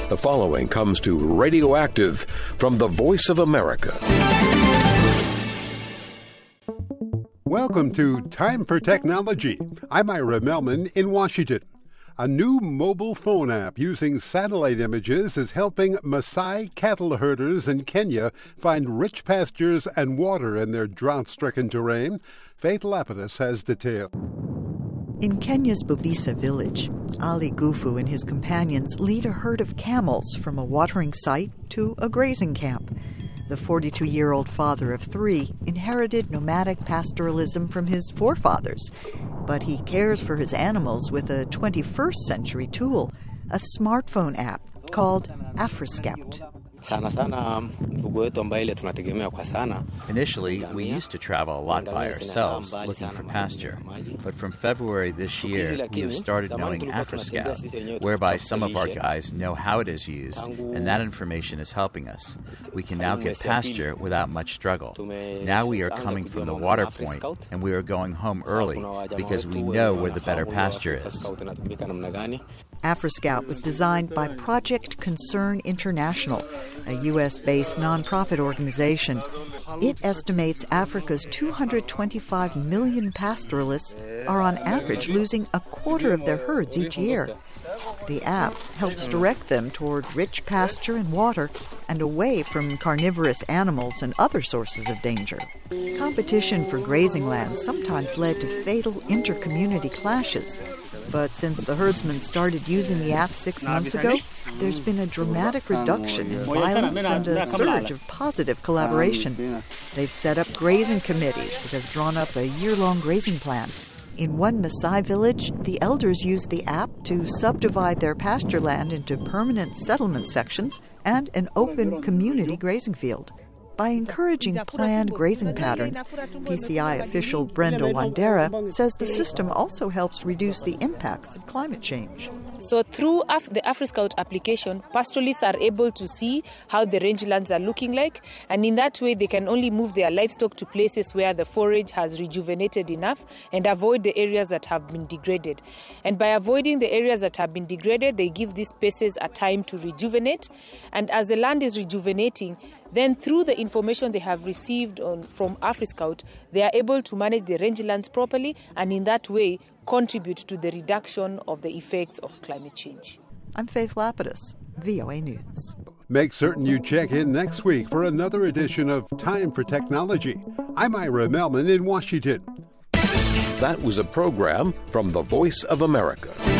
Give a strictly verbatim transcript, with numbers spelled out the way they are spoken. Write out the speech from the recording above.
The following comes to Radioactive from the Voice of America. Welcome to Time for Technology. I'm Ira Melman in Washington. A new mobile phone app using satellite images is helping Maasai cattle herders in Kenya find rich pastures and water in their drought-stricken terrain. Faith Lapidus has detail. In Kenya's Bubisa village, Ali Gufu and his companions lead a herd of camels from a watering site to a grazing camp. The forty-two-year-old father of three inherited nomadic pastoralism from his forefathers, but he cares for his animals with a twenty-first century tool, a smartphone app called AfriScout. Initially, we used to travel a lot by ourselves looking for pasture, but from February this year, we have started knowing AfriScout, whereby some of our guys know how it is used, and that information is helping us. We can now get pasture without much struggle. Now we are coming from the water point, and we are going home early because we know where the better pasture is. AfriScout was designed by Project Concern International, a U S-based nonprofit organization. It estimates Africa's two hundred twenty-five million pastoralists are on average losing a quarter of their herds each year. The app helps direct them toward rich pasture and water and away from carnivorous animals and other sources of danger. Competition for grazing land sometimes led to fatal inter-community clashes. But since the herdsmen started using the app six months ago, there's been a dramatic reduction in violence and a surge of positive collaboration. They've set up grazing committees that have drawn up a year-long grazing plan. In one Maasai village, the elders used the app to subdivide their pasture land into permanent settlement sections and an open community grazing field. By encouraging planned grazing patterns, P C I official Brenda Wandera says the system also helps reduce the impacts of climate change. So through Af- the AfriScout application, pastoralists are able to see how the rangelands are looking like, and in that way they can only move their livestock to places where the forage has rejuvenated enough and avoid the areas that have been degraded. And by avoiding the areas that have been degraded, they give these spaces a time to rejuvenate, and as the land is rejuvenating, then through the information they have received on, from AfriScout, they are able to manage the rangelands properly and in that way contribute to the reduction of the effects of climate change. I'm Faith Lapidus, V O A News. Make certain you check in next week for another edition of Time for Technology. I'm Ira Melman in Washington. That was a program from the Voice of America.